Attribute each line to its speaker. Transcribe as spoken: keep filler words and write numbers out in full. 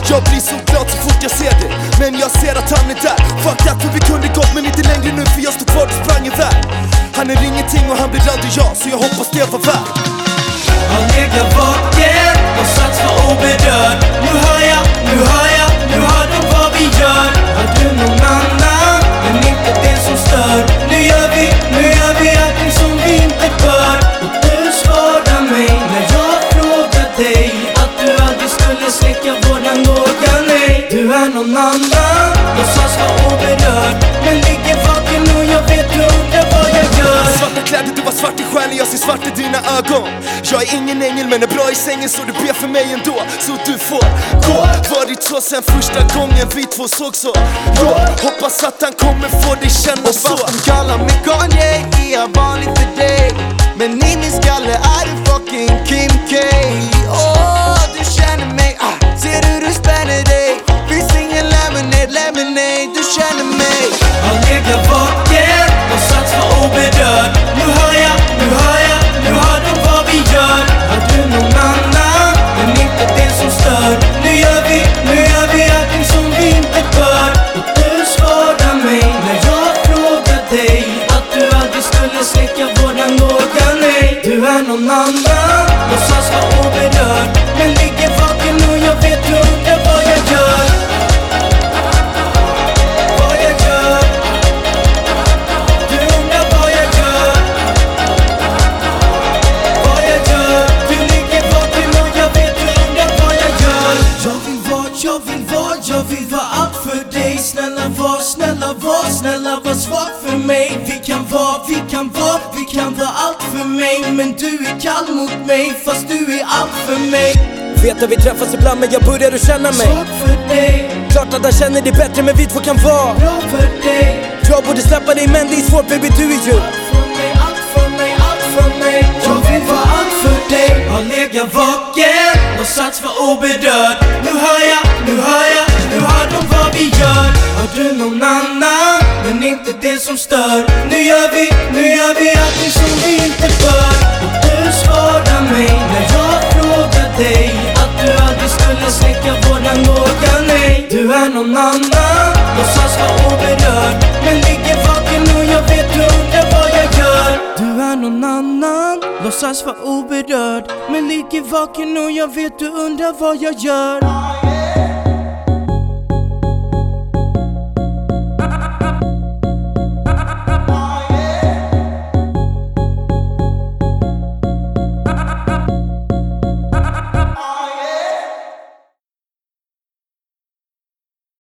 Speaker 1: Jag blir så glad så fort jag ser det, men jag ser att han är där. Fuck that, för vi kunde gått men inte längre nu, för jag stod kvar och sprang iväg. Han är ingenting och han blir aldrig jag, så jag hoppas det var värt.
Speaker 2: Han legat vaken och sats var oberörd. Nu hör jag, nu hör jag, nu hör de vad vi gör. Har du någon annan, men inte det som stör. Nu gör vi, nu gör vi allting som vi inte bör. Och du svarar mig när jag frågar dig att du aldrig skulle släcka våran låga. Nej, du är någon annan, låtsas vara oberörd, men ligger vaken och jag vet du undrar vad jag gör.
Speaker 1: Svarta kläder, du var svart i själen, jag ser svart i dina ögon. Jag är ingen ängel men är bra i sängen, så du ber för mig ändå, så du får gå. Varit så sen första gången vi två såg så. Jag hoppas att han kommer få dig känna så.
Speaker 3: Och fast de kallar mig Kanye är jag vanlig för dig, men i min skalle är du fucking Kim K. Åh, du känner mig, ah, ser du du spänner dig. Finns ingen lemonade, lemonade, du känner mig.
Speaker 2: Han legat vaken och sats var oberörd. Nu hör jag, nu hör jag, nu hör de vad vi gör. Har du någon annan, men inte det som stör. Nu gör vi, nu gör vi allting som vi inte bör. Och du svarar mig när jag frågar dig att du aldrig skulle släcka våran låga. Nej, du är någon annan, låtsas vara oberörd, men ligger vaken och jag vet du undrar vad jag gör. Vad jag gör. Du undrar vad jag gör. Vad jag gör. Du ligger vaken och jag vet du undrar vad jag gör. Jag vill vara, jag vill vara, jag vill vara allt för dig. Snälla var, snälla var, snälla var svag för mig. Vi kan vara, vi kan vara, vi kan vara allt för mig. Men du är kall mot mig, fast du är allt för mig.
Speaker 4: Vet att vi träffas ibland men jag börjar att känna mig
Speaker 2: Svag för dig,
Speaker 4: klart att han känner dig bättre men vi två kan vara
Speaker 2: bra för dig.
Speaker 4: Jag borde släppa dig men det är svårt baby, du är ju
Speaker 2: Allt för mig, allt för mig, allt för mig. Jag vill vara allt för dig. Har legat vaken och sats var oberörd. Nu hör jag, nu hör jag, nu hör de vad vi gör. Har du någon annan, men inte det som stör. Nu gör vi, nu gör vi allting som vi inte bör. Och du svarar mig när jag frågar dig att du aldrig skulle släcka våran låga. Nej, du är någon annan, låtsas vara oberörd, men ligger vaken och jag vet du undrar vad jag gör. Du är någon annan, låtsas vara oberörd, men ligger vaken och jag vet du undrar vad jag gör.